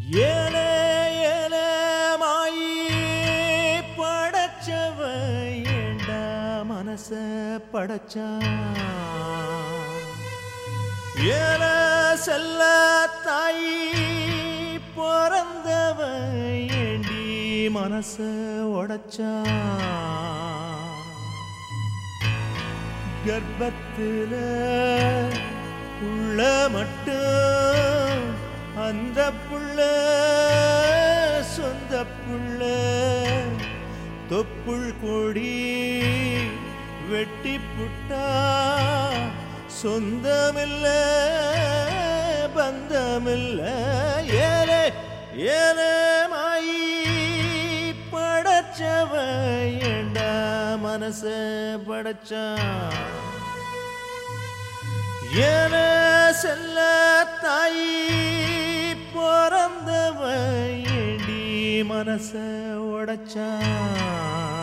ஏலே ஏலே மாயி படைச்சவ ஏண்டா மனச படைச்சா ஏல செல்ல தாயி பிறந்தவ ஏண்டி மனச உடைச்சா கர்ப்பத்துல புள்ள மட்டும் அந்த புள்ள சொந்த புள்ள தொப்புள் கொடி வெட்டி புட்டா சொந்தமில்ல பந்தமில்ல ஏலே ஏலே மாயி படைச்சவ ஏண்டா மனச படைச்சா ஏன செல்ல தாயி பிறந்தவ ஏண்டி மனச உடைச்சா